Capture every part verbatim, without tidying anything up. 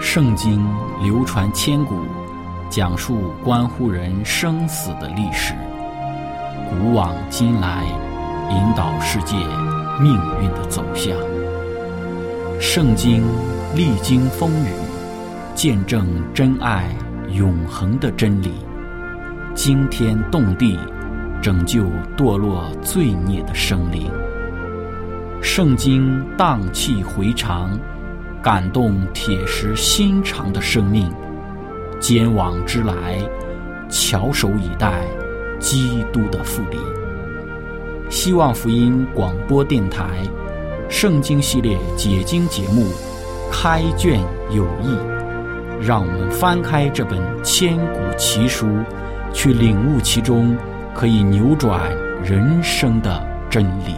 圣经流传千古，讲述关乎人生死的历史，古往今来，引导世界命运的走向。圣经历经风雨，见证真爱永恒的真理，惊天动地，拯救堕落罪孽的生灵。圣经荡气回肠，感动铁石心肠的生命，坚往之来，翘首以待基督的复临。希望福音广播电台圣经系列解经节目开卷有益，让我们翻开这本千古奇书，去领悟其中可以扭转人生的真理。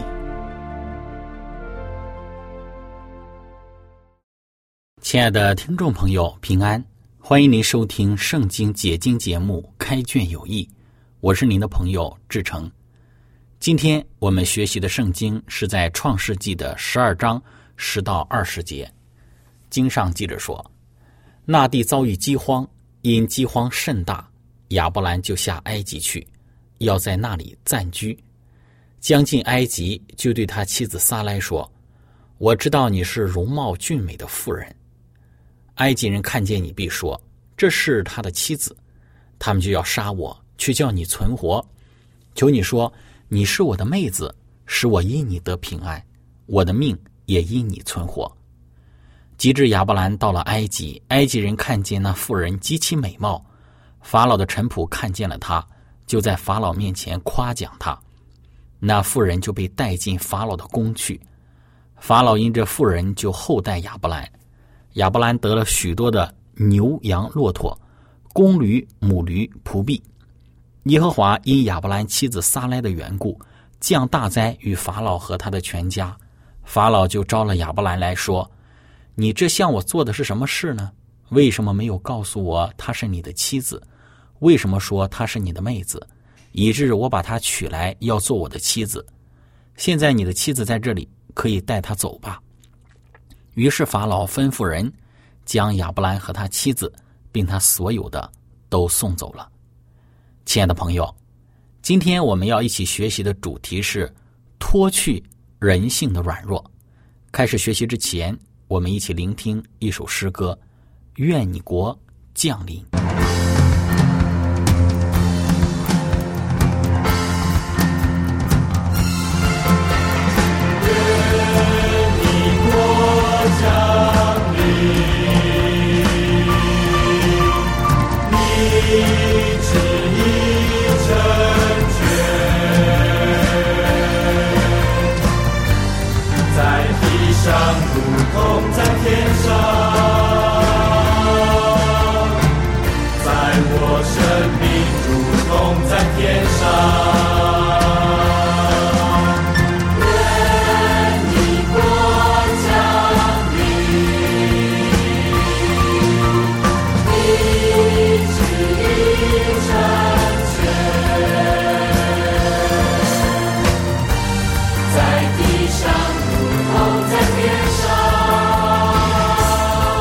亲爱的听众朋友，平安，欢迎您收听圣经解经节目开卷有益，我是您的朋友志成。今天我们学习的圣经是在创世纪的十二章十到二十节。经上记着说，那地遭遇饥荒，因饥荒甚大，亚伯兰就下埃及去，要在那里暂居。将近埃及，就对他妻子撒来说，我知道你是容貌俊美的妇人，埃及人看见你必说，这是他的妻子，他们就要杀我，却叫你存活。求你说，你是我的妹子，使我因你得平安，我的命也因你存活。及至亚伯兰到了埃及，埃及人看见那妇人极其美貌，法老的臣仆看见了她，就在法老面前夸奖她。那妇人就被带进法老的宫去。法老因这妇人就厚待亚伯兰。亚伯兰得了许多的牛羊骆驼、公驴母驴仆婢。耶和华因亚伯兰妻子撒来的缘故，降大灾与法老和他的全家。法老就招了亚伯兰来说，你这向我做的是什么事呢？为什么没有告诉我她是你的妻子？为什么说她是你的妹子，以致我把她娶来要做我的妻子？现在你的妻子在这里，可以带她走吧。于是法老吩咐人将亚伯兰和他妻子并他所有的都送走了。亲爱的朋友，今天我们要一起学习的主题是脱去人性的软弱。开始学习之前，我们一起聆听一首诗歌，愿你国降临。 上如同在天上，在我生命如同在天上。愿你国降临，你旨意成全，在地上如同在天上。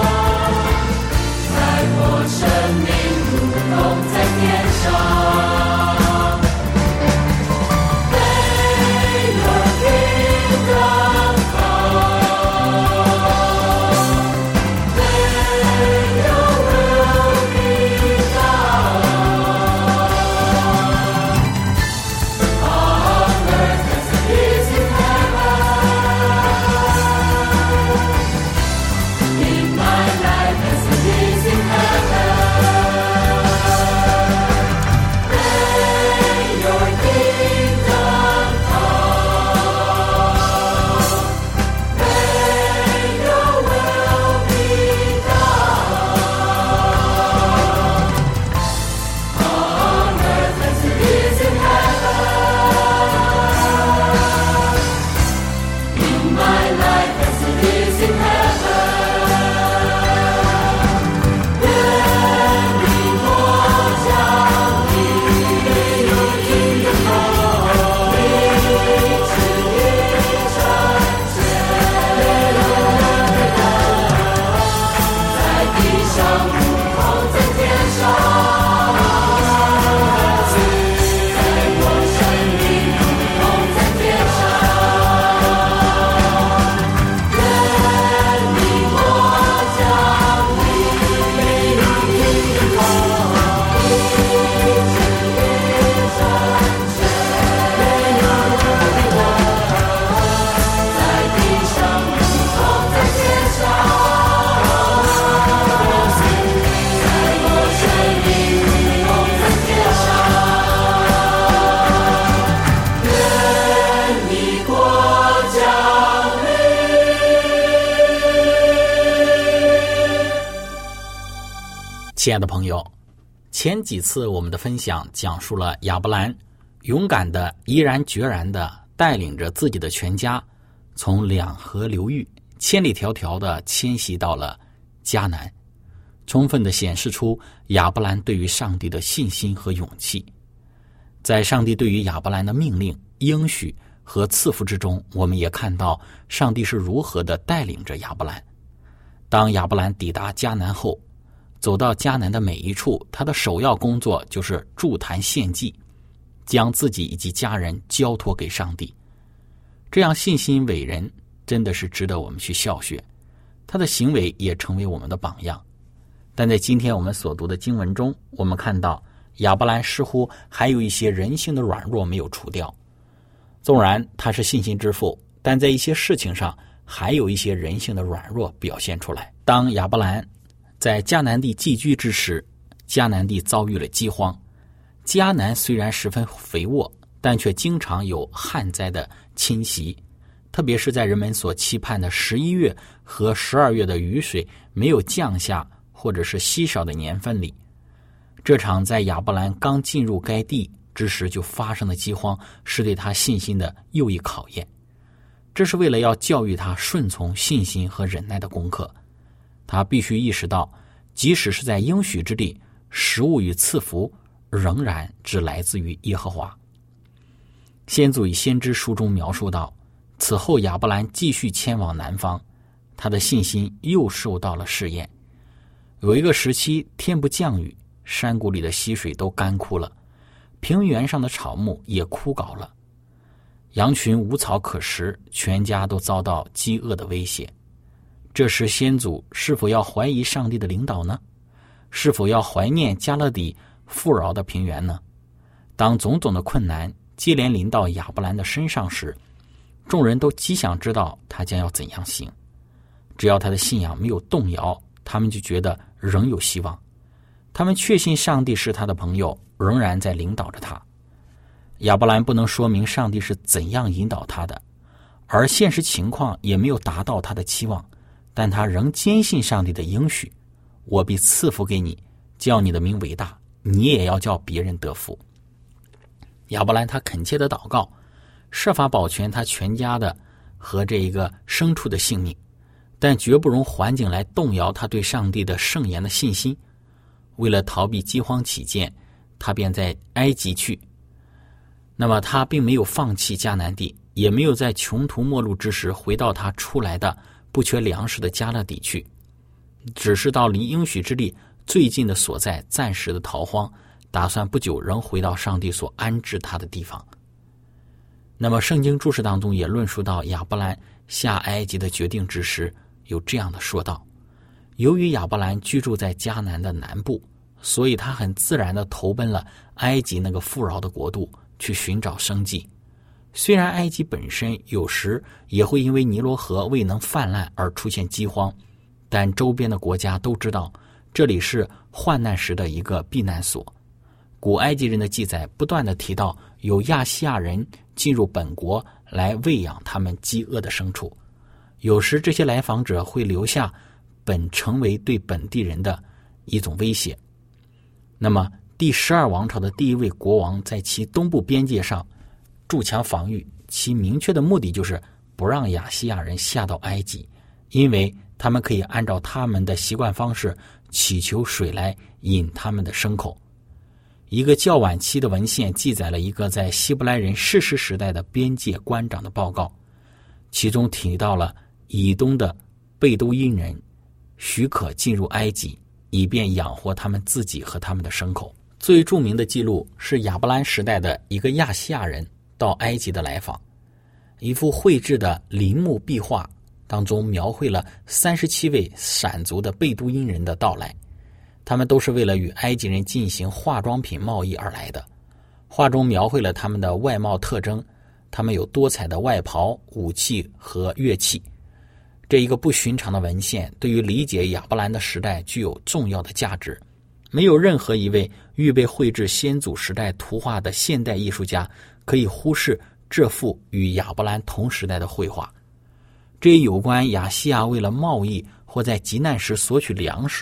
亲爱的朋友，前几次我们的分享讲述了亚伯兰勇敢的、毅然决然的带领着自己的全家，从两河流域千里迢迢的迁徙到了迦南，充分的显示出亚伯兰对于上帝的信心和勇气。在上帝对于亚伯兰的命令、应许和赐福之中，我们也看到上帝是如何的带领着亚伯兰。当亚伯兰抵达迦南后，走到迦南的每一处，他的首要工作就是筑坛献祭，将自己以及家人交托给上帝。这样信心伟人真的是值得我们去效学，他的行为也成为我们的榜样。但在今天我们所读的经文中，我们看到亚伯兰似乎还有一些人性的软弱没有除掉。纵然他是信心之父，但在一些事情上还有一些人性的软弱表现出来。当亚伯兰在迦南地寄居之时，迦南地遭遇了饥荒。迦南虽然十分肥沃，但却经常有旱灾的侵袭，特别是在人们所期盼的十一月和十二月的雨水没有降下或者是稀少的年份里，这场在亚伯兰刚进入该地之时就发生的饥荒，是对他信心的又一考验。这是为了要教育他顺从、信心和忍耐的功课。他必须意识到，即使是在应许之地，食物与赐福仍然只来自于耶和华。先祖与先知书中描述到，此后亚伯兰继续迁往南方，他的信心又受到了试验。有一个时期，天不降雨，山谷里的溪水都干枯了，平原上的草木也枯槁了，羊群无草可食，全家都遭到饥饿的威胁。这时先祖是否要怀疑上帝的领导呢？是否要怀念加勒底富饶的平原呢？当种种的困难接连临到亚伯兰的身上时，众人都极想知道他将要怎样行。只要他的信仰没有动摇，他们就觉得仍有希望。他们确信上帝是他的朋友，仍然在领导着他。亚伯兰不能说明上帝是怎样引导他的，而现实情况也没有达到他的期望，但他仍坚信上帝的应许，我必赐福给你，叫你的名伟大，你也要叫别人得福。亚伯兰他恳切的祷告，设法保全他全家的和这一个牲畜的性命，但绝不容环境来动摇他对上帝的圣言的信心。为了逃避饥荒起见，他便在埃及去。那么他并没有放弃迦南地，也没有在穷途末路之时回到他出来的不缺粮食的加勒底去，只是到离应许之地最近的所在暂时的逃荒，打算不久仍回到上帝所安置他的地方。那么圣经注释当中也论述到亚伯兰下埃及的决定之时，有这样的说道：由于亚伯兰居住在迦南的南部，所以他很自然地投奔了埃及那个富饶的国度，去寻找生计。虽然埃及本身有时也会因为尼罗河未能泛滥而出现饥荒，但周边的国家都知道这里是患难时的一个避难所。古埃及人的记载不断地提到有亚细亚人进入本国来喂养他们饥饿的牲畜，有时这些来访者会留下本成为对本地人的一种威胁。那么第十二王朝的第一位国王在其东部边界上筑墙防御，其明确的目的就是不让亚细亚人下到埃及，因为他们可以按照他们的习惯方式祈求水来饮他们的牲口。一个较晚期的文献记载了一个在希伯来人士师时代的边界官长的报告，其中提到了以东的贝都因人许可进入埃及，以便养活他们自己和他们的牲口。最著名的记录是亚伯兰时代的一个亚细亚人到埃及的来访，一幅绘制的林木壁画当中描绘了三十七位闪族的贝都因人的到来，他们都是为了与埃及人进行化妆品贸易而来的。画中描绘了他们的外貌特征，他们有多彩的外袍、武器和乐器。这一个不寻常的文献对于理解亚伯兰的时代具有重要的价值。没有任何一位预备绘制先祖时代图画的现代艺术家可以忽视这幅与亚伯兰同时代的绘画。这有关亚细亚为了贸易或在急难时索取粮食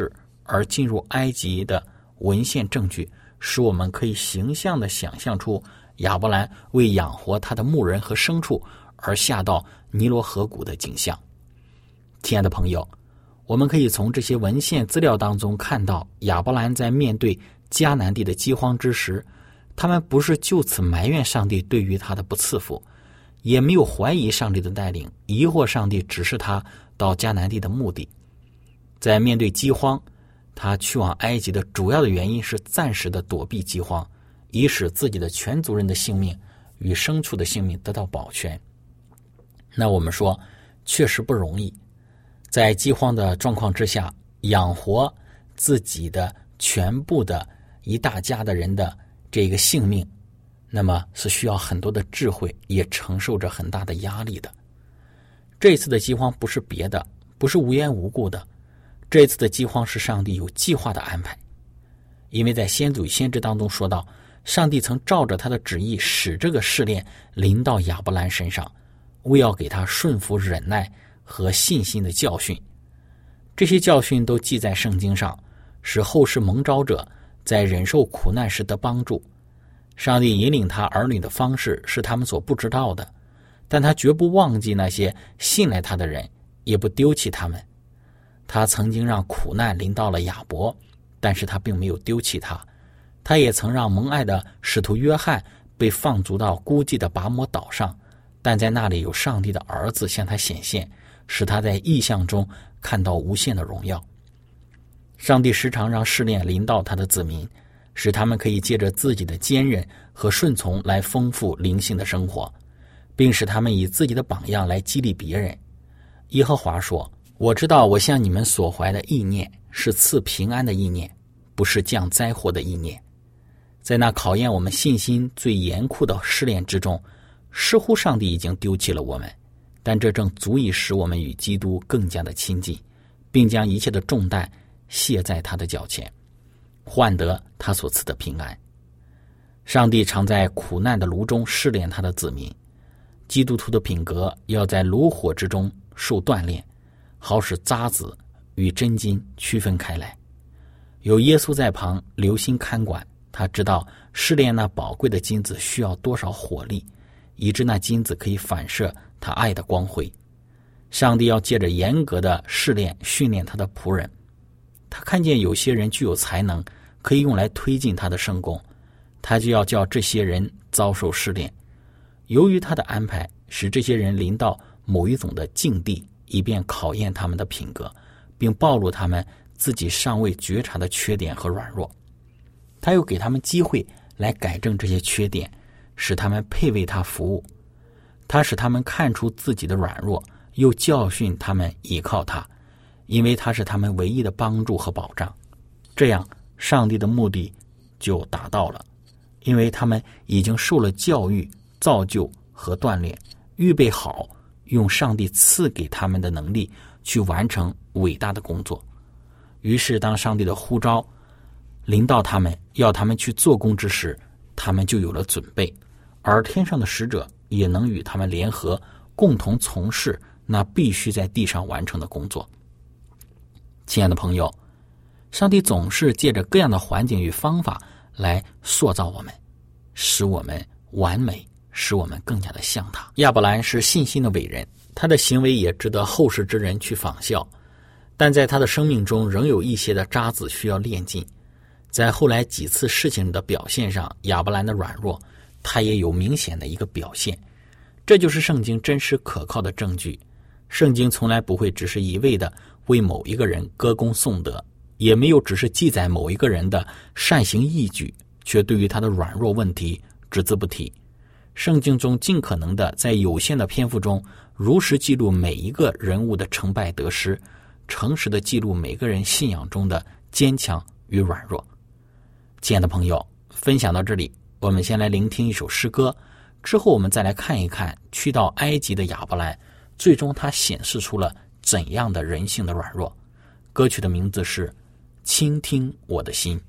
而进入埃及的文献证据，使我们可以形象地想象出亚伯兰为养活他的牧人和牲畜而下到尼罗河谷的景象。亲爱的朋友，我们可以从这些文献资料当中看到，亚伯兰在面对迦南地的饥荒之时，他们不是就此埋怨上帝对于他的不赐福，也没有怀疑上帝的带领，疑惑上帝指示他到迦南地的目的。在面对饥荒，他去往埃及的主要的原因是暂时的躲避饥荒，以使自己的全族人的性命与牲畜的性命得到保全。那我们说确实不容易，在饥荒的状况之下，养活自己的全部的一大家的人的这个性命，那么是需要很多的智慧，也承受着很大的压力的。这次的饥荒不是别的，不是无缘无故的，这次的饥荒是上帝有计划的安排。因为在先祖与先知当中说到，上帝曾照着他的旨意使这个试炼临到亚伯兰身上，为要给他顺服忍耐和信心的教训。这些教训都记在圣经上，使后世蒙召者在忍受苦难时得帮助。上帝引领他儿女的方式是他们所不知道的，但他绝不忘记那些信赖他的人，也不丢弃他们。他曾经让苦难临到了亚伯，但是他并没有丢弃他。他也曾让蒙爱的使徒约翰被放逐到孤寂的拔摩岛上，但在那里有上帝的儿子向他显现，使他在异象中看到无限的荣耀。上帝时常让试炼临到他的子民，使他们可以借着自己的坚韧和顺从来丰富灵性的生活，并使他们以自己的榜样来激励别人。耶和华说，我知道我向你们所怀的意念是赐平安的意念，不是降灾祸的意念。在那考验我们信心最严酷的试炼之中，似乎上帝已经丢弃了我们，但这正足以使我们与基督更加的亲近，并将一切的重担卸在他的脚前，换得他所赐的平安。上帝常在苦难的炉中试炼他的子民，基督徒的品格要在炉火之中受锻炼，好使渣滓与真金区分开来。有耶稣在旁留心看管，他知道试炼那宝贵的金子需要多少火力，以致那金子可以反射他爱的光辉。上帝要借着严格的试炼训练他的仆人，他看见有些人具有才能，可以用来推进他的圣工，他就要叫这些人遭受试炼。由于他的安排，使这些人临到某一种的境地，以便考验他们的品格，并暴露他们自己尚未觉察的缺点和软弱。他又给他们机会来改正这些缺点，使他们配为他服务。他使他们看出自己的软弱，又教训他们依靠他，因为他是他们唯一的帮助和保障。这样上帝的目的就达到了，因为他们已经受了教育、造就和锻炼，预备好用上帝赐给他们的能力去完成伟大的工作。于是当上帝的呼召临到他们，要他们去做工之时，他们就有了准备，而天上的使者也能与他们联合，共同从事那必须在地上完成的工作。亲爱的朋友，上帝总是借着各样的环境与方法来塑造我们，使我们完美，使我们更加的像他。亚伯兰是信心的伟人，他的行为也值得后世之人去仿效，但在他的生命中仍有一些的渣滓需要炼尽。在后来几次事情的表现上，亚伯兰的软弱他也有明显的一个表现，这就是圣经真实可靠的证据。圣经从来不会只是一味的为某一个人歌功颂德，也没有只是记载某一个人的善行义举，却对于他的软弱问题只字不提。圣经中尽可能的在有限的篇幅中如实记录每一个人物的成败得失，诚实的记录每个人信仰中的坚强与软弱。亲爱的朋友，分享到这里，我们先来聆听一首诗歌，之后我们再来看一看去到埃及的亚伯兰，最终他显示出了怎样的人性的软弱。歌曲的名字是《倾听我的心》。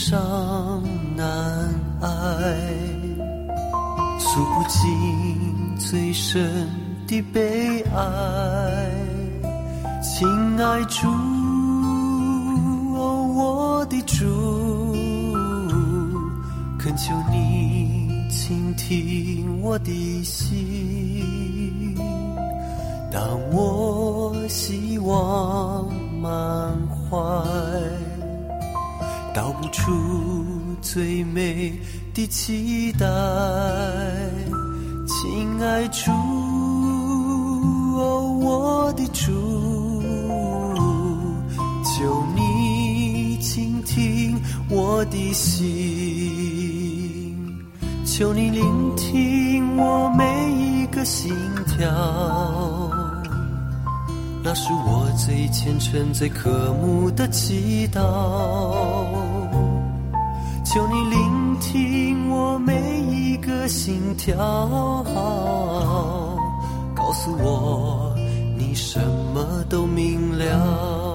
伤难挨，诉不尽最深的悲哀。亲爱主，哦，我的主，恳求你倾听我的心。当我希望满怀，道不出最美的期待。亲爱主，哦，我的主，求你倾听我的心，求你聆听我每一个心跳，那是我最虔诚最渴慕的祈祷。求你聆听我每一个心跳，告诉我你什么都明了。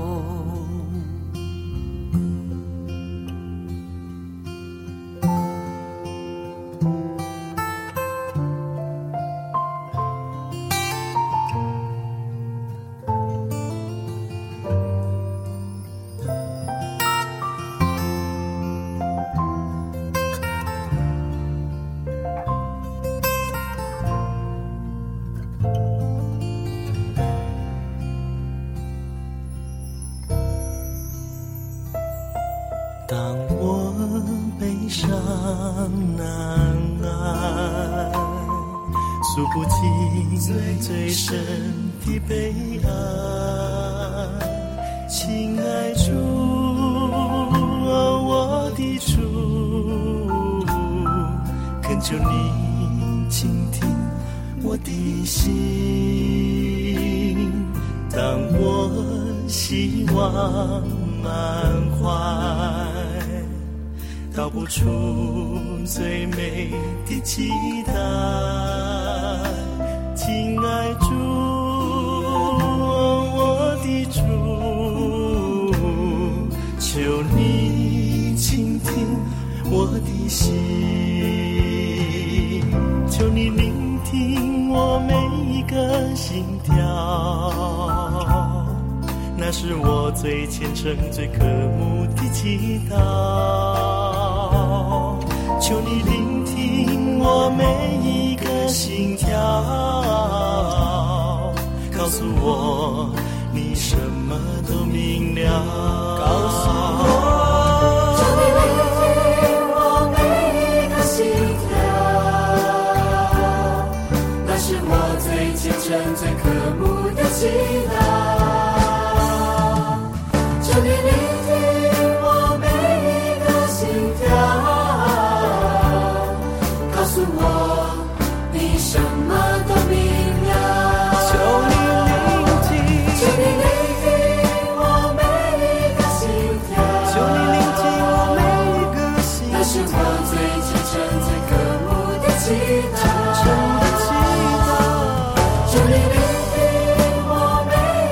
当我悲伤难挨，诉不尽最深的悲哀。亲爱主，哦，我的主，恳求你倾听我的心。当我希望满怀，道不出最美的期待。亲爱主，我的主，求你倾听我的心，求你聆听我每一个心跳，那是我最虔诚最渴慕的祈祷。求你聆听我每一个心跳，告诉我你什么都明了。告诉我，求你聆听我每一个心跳，那是我最虔诚最渴慕的祈祷。求你聆听我每一个心跳，告诉我你什么都明了。求你聆听，求你聆听我每一个心跳，求你聆听我每一个心跳，那是我最虔诚最渴慕的祈祷。求你聆听我每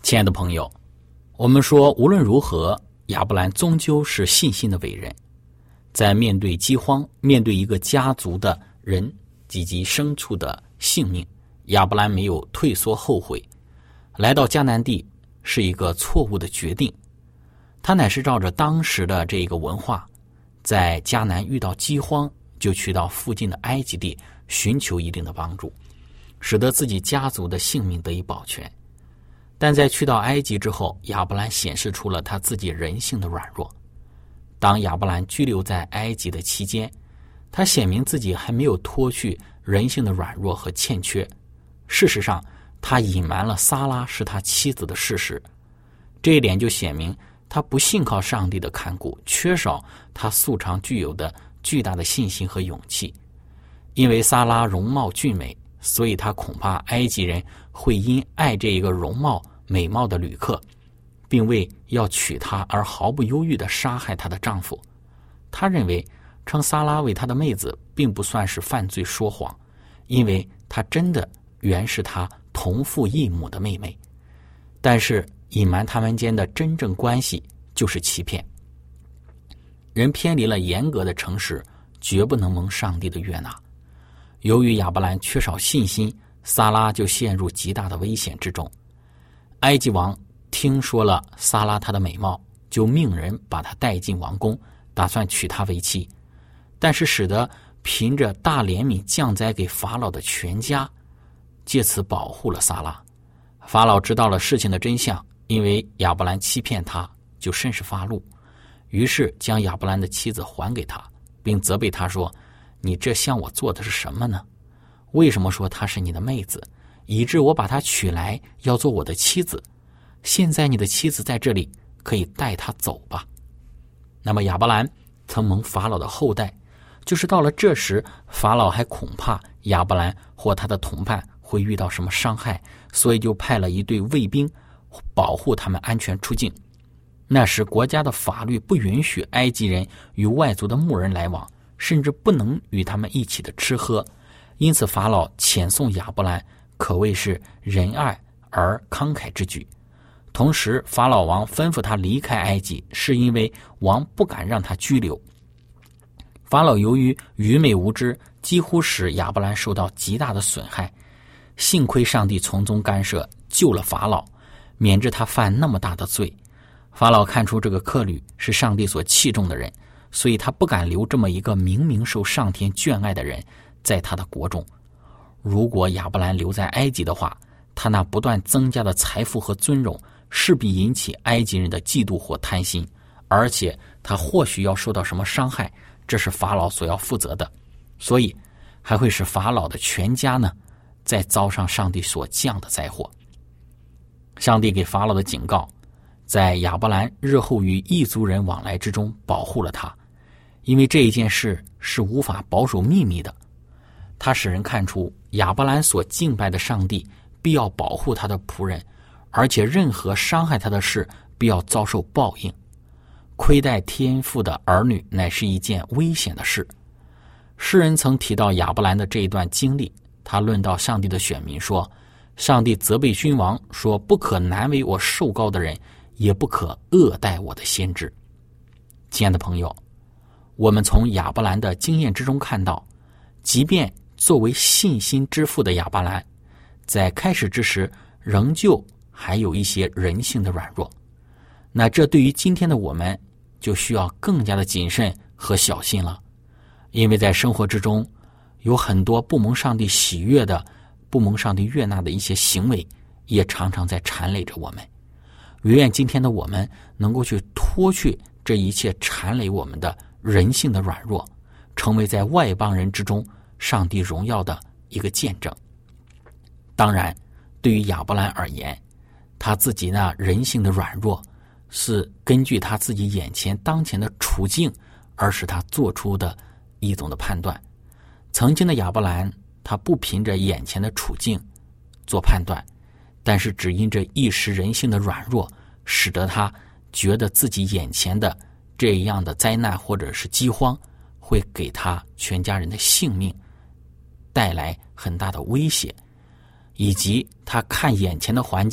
亲爱的朋友，我们说无论如何，亚伯兰终究是信心的伟人。在面对饥荒，面对一个家族的人以及牲畜的性命，亚伯兰没有退缩后悔。来到迦南地是一个错误的决定，他乃是照着当时的这个文化，在迦南遇到饥荒，就去到附近的埃及地寻求一定的帮助，使得自己家族的性命得以保全。但在去到埃及之后，亚伯兰显示出了他自己人性的软弱。当亚伯兰居留在埃及的期间，他显明自己还没有脱去人性的软弱和欠缺。事实上，他隐瞒了撒拉是他妻子的事实，这一点就显明他不信靠上帝的看顾，缺少他素常具有的巨大的信心和勇气。因为撒拉容貌俊美，所以他恐怕埃及人会因爱这一个容貌美貌的旅客，并为要娶她而毫不犹豫地杀害她的丈夫。他认为称撒拉为他的妹子并不算是犯罪说谎，因为他真的原是他同父异母的妹妹。但是隐瞒他们间的真正关系就是欺骗。人偏离了严格的诚实，绝不能蒙上帝的悦纳。由于亚伯兰缺少信心，撒拉就陷入极大的危险之中。埃及王听说了撒拉她的美貌，就命人把她带进王宫，打算娶她为妻。但是使得凭着大怜悯降灾给法老的全家，借此保护了撒拉。法老知道了事情的真相，因为亚伯兰欺骗他，就甚是发怒，于是将亚伯兰的妻子还给他，并责备他说：你这向我做的是什么呢？为什么说她是你的妹子，以致我把她娶来要做我的妻子？现在你的妻子在这里，可以带她走吧。那么亚伯兰曾蒙法老的后代，就是到了这时，法老还恐怕亚伯兰或他的同伴会遇到什么伤害，所以就派了一队卫兵保护他们安全出境。那时国家的法律不允许埃及人与外族的牧人来往，甚至不能与他们一起的吃喝，因此法老遣送亚伯兰可谓是仁爱而慷慨之举。同时法老王吩咐他离开埃及，是因为王不敢让他居留。法老由于愚昧无知，几乎使亚伯兰受到极大的损害，幸亏上帝从中干涉，救了法老，免致他犯那么大的罪。法老看出这个客旅是上帝所器重的人，所以他不敢留这么一个明明受上天眷爱的人在他的国中。如果亚伯兰留在埃及的话，他那不断增加的财富和尊荣势必引起埃及人的嫉妒或贪心，而且他或许要受到什么伤害，这是法老所要负责的，所以还会使法老的全家呢再遭上上帝所降的灾祸。上帝给法老的警告，在亚伯兰日后与异族人往来之中保护了他，因为这一件事是无法保守秘密的。他使人看出亚伯兰所敬拜的上帝必要保护他的仆人，而且任何伤害他的事必要遭受报应。亏待天父的儿女乃是一件危险的事。诗人曾提到亚伯兰的这一段经历，他论到上帝的选民说，上帝责备君王说，不可难为我受膏的人，也不可恶待我的先知。亲爱的朋友，我们从亚伯兰的经验之中看到，即便作为信心之父的亚伯兰，在开始之时仍旧还有一些人性的软弱。那这对于今天的我们就需要更加的谨慎和小心了，因为在生活之中有很多不蒙上帝喜悦的、不蒙上帝悦纳的一些行为，也常常在缠累着我们。愿今天的我们能够去脱去这一切缠累我们的人性的软弱，成为在外邦人之中上帝荣耀的一个见证。当然，对于亚伯兰而言，他自己那人性的软弱是根据他自己眼前当前的处境而使他做出的一种的判断。曾经的亚伯兰，他不凭着眼前的处境做判断，但是只因这一时人性的软弱，使得他觉得自己眼前的这样的灾难或者是饥荒会给他全家人的性命带来很大的威胁，以及他看眼前的环境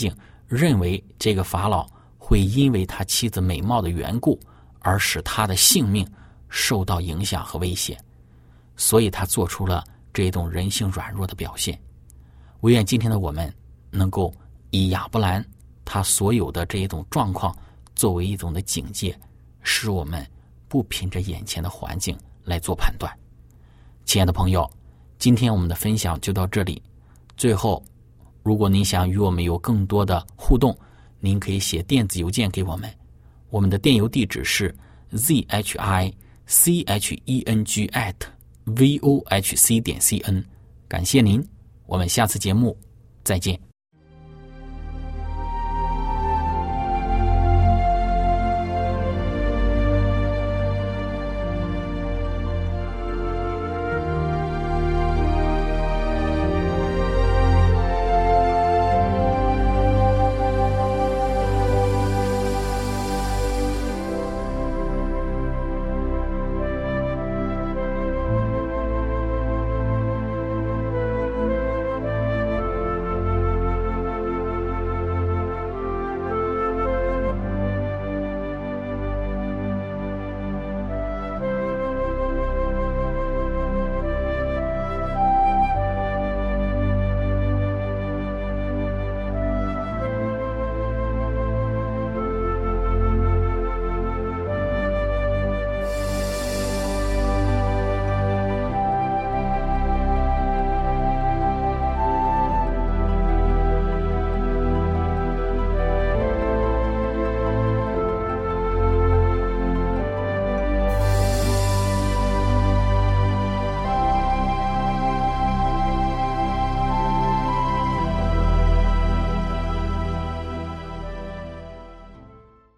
认为这个法老会因为他妻子美貌的缘故而使他的性命受到影响和威胁，所以他做出了这种人性软弱的表现。唯愿今天的我们能够以亚伯兰他所有的这一种状况作为一种的警戒，使我们不凭着眼前的环境来做判断。亲爱的朋友，今天我们的分享就到这里。最后，如果您想与我们有更多的互动，您可以写电子邮件给我们，我们的电邮地址是 z h i c h e n g at v o h c 点 c n。 感谢您，我们下次节目再见。